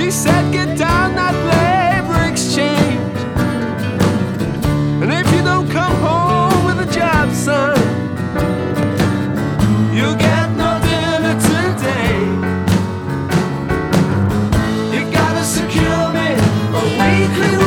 He said, get down that labor exchange, and if you don't come home with a job, son, you'll get no dinner today. You gotta secure me a weekly